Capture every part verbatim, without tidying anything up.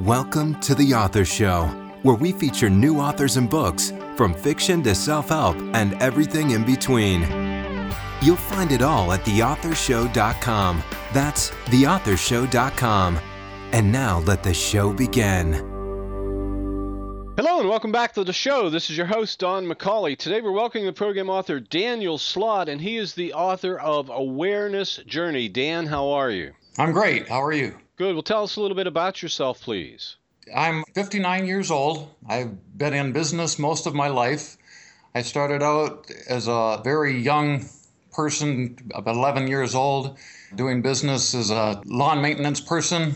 Welcome to The Author Show, where we feature new authors and books, from fiction to self-help and everything in between. You'll find it all at the author show dot com. That's the author show dot com. And now let the show begin. Hello and welcome back to the show. This is your host, Don McCauley. Today we're welcoming the program author Daniel Slott, and he is the author of Awareness Journey. Dan, how are you? I'm great. How are you? Good. Well, tell us a little bit about yourself, please. I'm fifty-nine years old. I've been in business most of my life. I started out as a very young person, about eleven years old, doing business as a lawn maintenance person.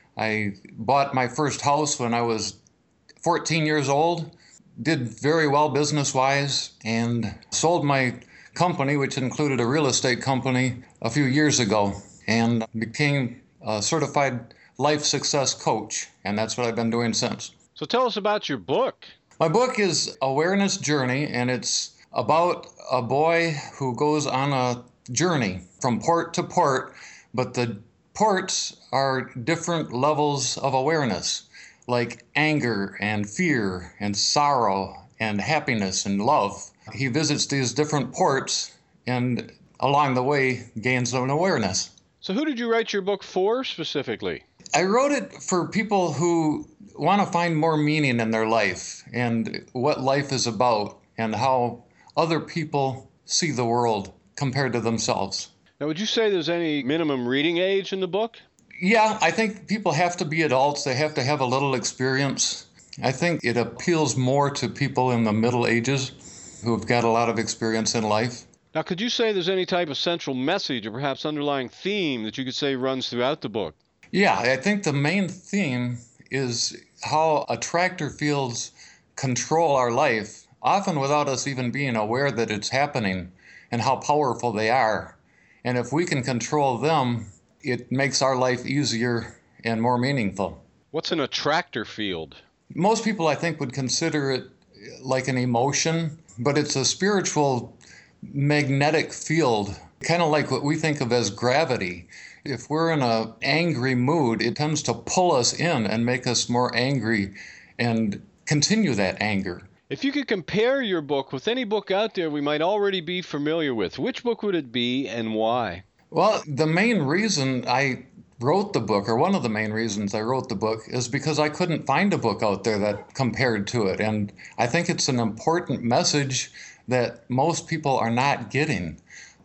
I bought my first house when I was fourteen years old, did very well business-wise, and sold my company, which included a real estate company, a few years ago, and became a certified life success coach, and that's what I've been doing since. So tell us about your book. My book is Awareness Journey, and it's about a boy who goes on a journey from port to port, but the ports are different levels of awareness, like anger and fear and sorrow and happiness and love. He visits these different ports and along the way gains an awareness. So who did you write your book for specifically? I wrote it for people who want to find more meaning in their life and what life is about and how other people see the world compared to themselves. Now, would you say there's any minimum reading age in the book? Yeah, I think people have to be adults. They have to have a little experience. I think it appeals more to people in the Middle Ages who've got a lot of experience in life. Now, could you say there's any type of central message or perhaps underlying theme that you could say runs throughout the book? Yeah, I think the main theme is how attractor fields control our life, often without us even being aware that it's happening, and how powerful they are. And if we can control them, it makes our life easier and more meaningful. What's an attractor field? Most people, I think, would consider it like an emotion, but it's a spiritual magnetic field, kind of like what we think of as gravity. If we're in an angry mood, it tends to pull us in and make us more angry and continue that anger. If you could compare your book with any book out there we might already be familiar with, which book would it be and why? Well, the main reason I wrote the book, or one of the main reasons I wrote the book, is because I couldn't find a book out there that compared to it. And I think it's an important message that most people are not getting.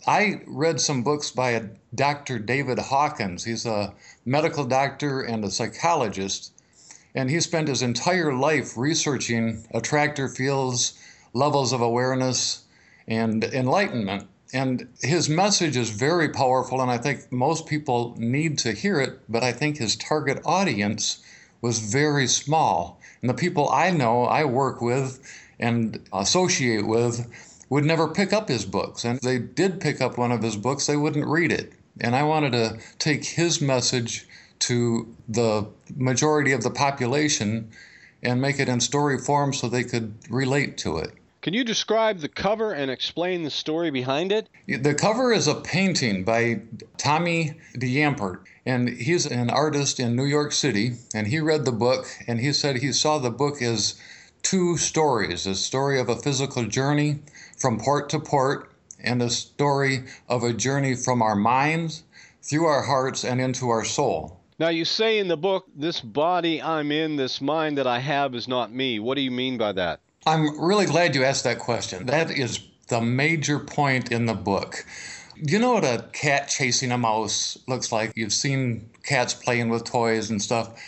I read some books by a Doctor David Hawkins. He's a medical doctor and a psychologist, and he spent his entire life researching attractor fields, levels of awareness, and enlightenment. And his message is very powerful, and I think most people need to hear it, but I think his target audience was very small. And the people I know, I work with, and associate with would never pick up his books. And if they did pick up one of his books, they wouldn't read it. And I wanted to take his message to the majority of the population and make it in story form so they could relate to it. Can you describe the cover and explain the story behind it? The cover is a painting by Tommy DeAmpert, and he's an artist in New York City, and he read the book, and he said he saw the book as two stories, a story of a physical journey from port to port, and a story of a journey from our minds through our hearts and into our soul. Now, you say in the book, this body I'm in, this mind that I have is not me. What do you mean by that? I'm really glad you asked that question. That is the major point in the book. Do you know what a cat chasing a mouse looks like? You've seen cats playing with toys and stuff.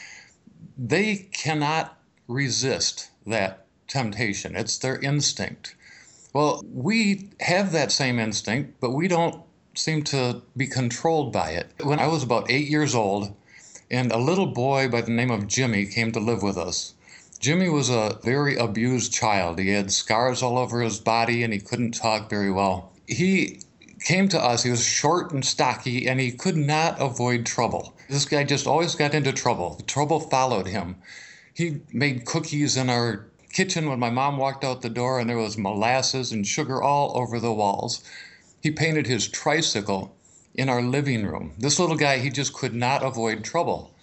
They cannot resist that temptation. It's their instinct. Well, we have that same instinct, but we don't seem to be controlled by it. When I was about eight years old, and a little boy by the name of Jimmy came to live with us. Jimmy was a very abused child. He had scars all over his body, and he couldn't talk very well. He came to us. He was short and stocky, and he could not avoid trouble. This guy just always got into trouble. The trouble followed him. He made cookies in our kitchen when my mom walked out the door, and there was molasses and sugar all over the walls. He painted his tricycle in our living room. This little guy, he just could not avoid trouble.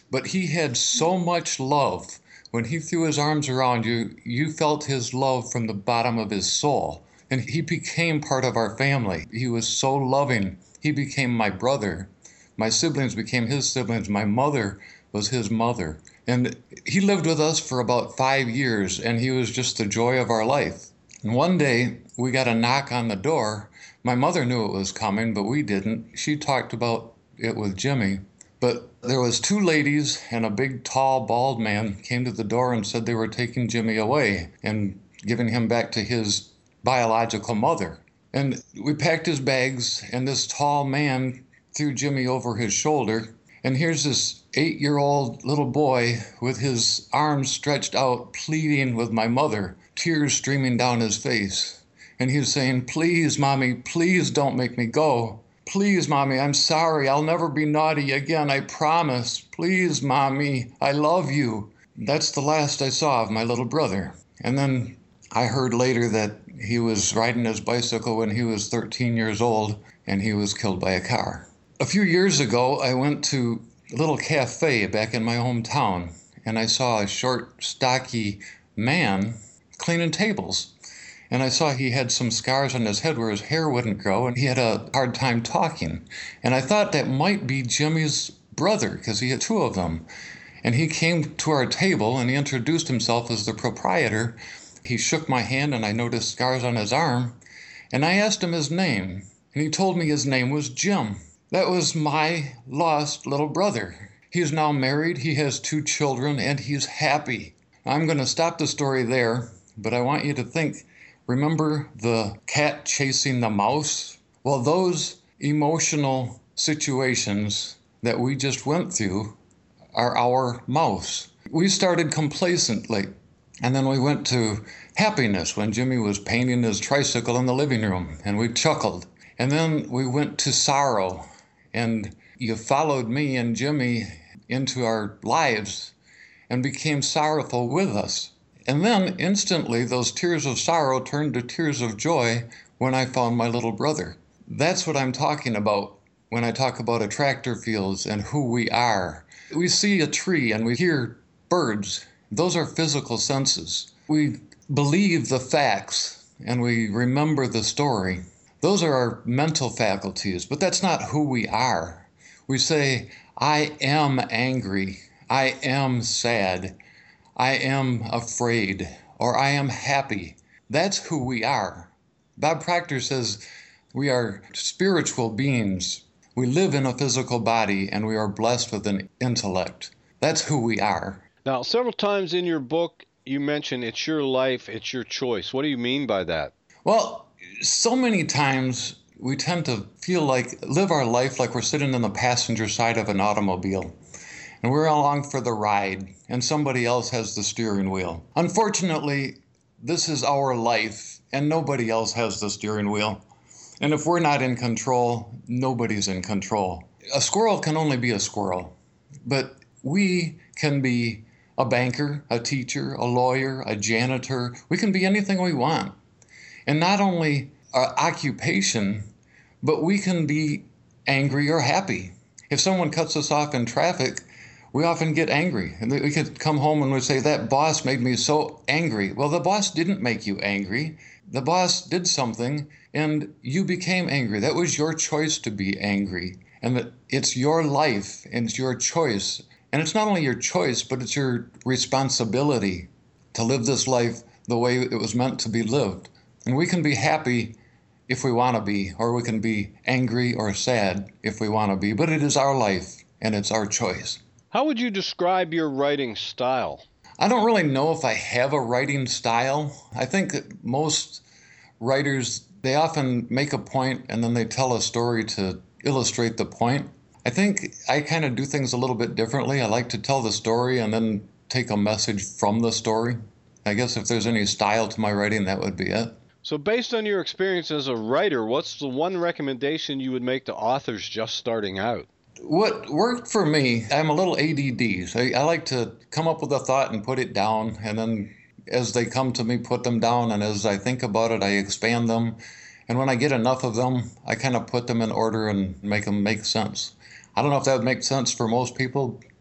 but he had so much love. When he threw his arms around you, you felt his love from the bottom of his soul. And he became part of our family. He was so loving. He became my brother. My siblings became his siblings. My mother was his mother. And he lived with us for about five years, and he was just the joy of our life. And one day, we got a knock on the door. My mother knew it was coming, but we didn't. She talked about it with Jimmy. But there was two ladies and a big, tall, bald man came to the door and said they were taking Jimmy away and giving him back to his biological mother. And we packed his bags, and this tall man threw Jimmy over his shoulder. And here's this eight-year-old little boy with his arms stretched out, pleading with my mother, tears streaming down his face. And he was saying, "Please, Mommy, please don't make me go. Please, Mommy, I'm sorry. I'll never be naughty again. I promise. Please, Mommy, I love you." That's the last I saw of my little brother. And then I heard later that he was riding his bicycle when he was thirteen years old, and he was killed by a car. A few years ago, I went to a little cafe back in my hometown, and I saw a short, stocky man cleaning tables. And I saw he had some scars on his head where his hair wouldn't grow, and he had a hard time talking. And I thought that might be Jimmy's brother, because he had two of them. And he came to our table, and he introduced himself as the proprietor. He shook my hand, and I noticed scars on his arm. And I asked him his name, and he told me his name was Jim. That was my lost little brother. He's now married, he has two children, and he's happy. I'm going to stop the story there, but I want you to think. Remember the cat chasing the mouse? Well, those emotional situations that we just went through are our mouse. We started complacently, and then we went to happiness when Jimmy was painting his tricycle in the living room, and we chuckled. And then we went to sorrow, and you followed me and Jimmy into our lives and became sorrowful with us. And then instantly those tears of sorrow turned to tears of joy when I found my little brother. That's what I'm talking about when I talk about attractor fields and who we are. We see a tree and we hear birds. Those are physical senses. We believe the facts and we remember the story. Those are our mental faculties, but that's not who we are. We say, I am angry, I am sad, I am afraid, or I am happy. That's who we are. Bob Proctor says we are spiritual beings. We live in a physical body and we are blessed with an intellect. That's who we are. Now, several times in your book, you mention it's your life, it's your choice. What do you mean by that? Well, so many times we tend to feel like, live our life like we're sitting in the passenger side of an automobile. And we're along for the ride, and somebody else has the steering wheel. Unfortunately, this is our life, and nobody else has the steering wheel. And if we're not in control, nobody's in control. A squirrel can only be a squirrel, but we can be a banker, a teacher, a lawyer, a janitor. We can be anything we want. And not only our occupation, but we can be angry or happy. If someone cuts us off in traffic, we often get angry. And we could come home and we say, that boss made me so angry. Well, the boss didn't make you angry. The boss did something and you became angry. That was your choice to be angry. And that it's your life and it's your choice. And it's not only your choice, but it's your responsibility to live this life the way it was meant to be lived. And we can be happy if we want to be, or we can be angry or sad if we want to be, but it is our life and it's our choice. How would you describe your writing style? I don't really know if I have a writing style. I think that most writers, they often make a point and then they tell a story to illustrate the point. I think I kind of do things a little bit differently. I like to tell the story and then take a message from the story. I guess if there's any style to my writing, that would be it. So based on your experience as a writer, what's the one recommendation you would make to authors just starting out? What worked for me, I'm a little A D D. So I like to come up with a thought and put it down. And then as they come to me, put them down. And as I think about it, I expand them. And when I get enough of them, I kind of put them in order and make them make sense. I don't know if that would make sense for most people, but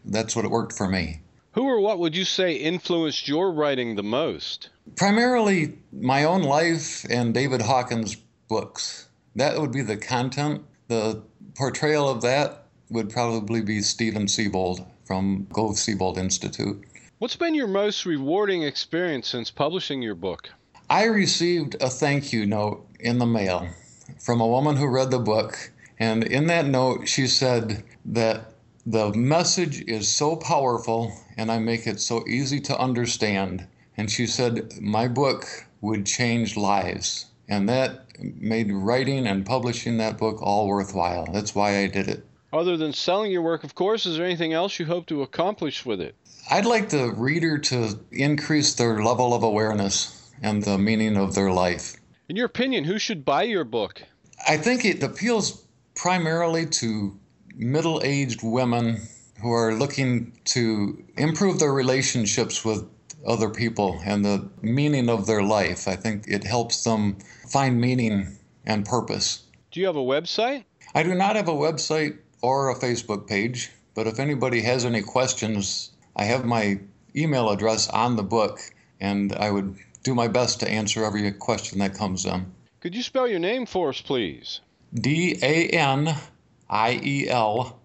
that's what it worked for me. Who or what would you say influenced your writing the most? Primarily my own life and David Hawkins' books. That would be the content. The portrayal of that would probably be Steven Siebold from Gove Siebold Institute. What's been your most rewarding experience since publishing your book? I received a thank you note in the mail from a woman who read the book, and in that note she said that the message is so powerful and I make it so easy to understand. And she said my book would change lives, and that made writing and publishing that book all worthwhile. That's why I did it. Other than selling your work, of course, is there anything else you hope to accomplish with it? I'd like the reader to increase their level of awareness and the meaning of their life. In your opinion, who should buy your book? I think it appeals primarily to middle-aged women who are looking to improve their relationships with other people and the meaning of their life. I think it helps them find meaning and purpose. Do you have a website? I do not have a website or a Facebook page, but if anybody has any questions, I have my email address on the book, and I would do my best to answer every question that comes in. Could you spell your name for us, please? D A N I E L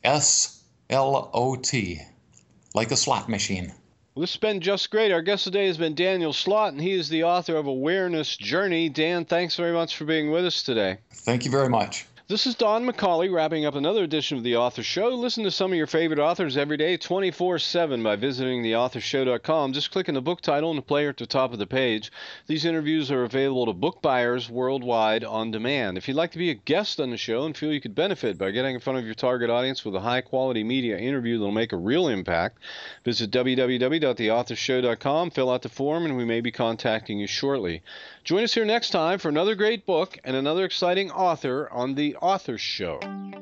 S L O T, like a slot machine. Well, this has been just great. Our guest today has been Daniel Slott, and he is the author of Awareness Journey. Dan, thanks very much for being with us today. Thank you very much. This is Don McCauley wrapping up another edition of The Author Show. Listen to some of your favorite authors every day, twenty-four seven, by visiting the author show dot com. Just click on the book title and the player at the top of the page. These interviews are available to book buyers worldwide on demand. If you'd like to be a guest on the show and feel you could benefit by getting in front of your target audience with a high-quality media interview that'll make a real impact, visit w w w dot the author show dot com, fill out the form, and we may be contacting you shortly. Join us here next time for another great book and another exciting author on The Author Show.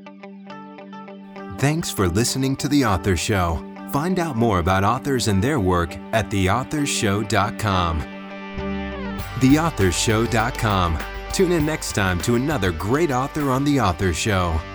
Thanks for listening to The Author Show. Find out more about authors and their work at the author show dot com. the author show dot com. Tune in next time to another great author on The Author Show.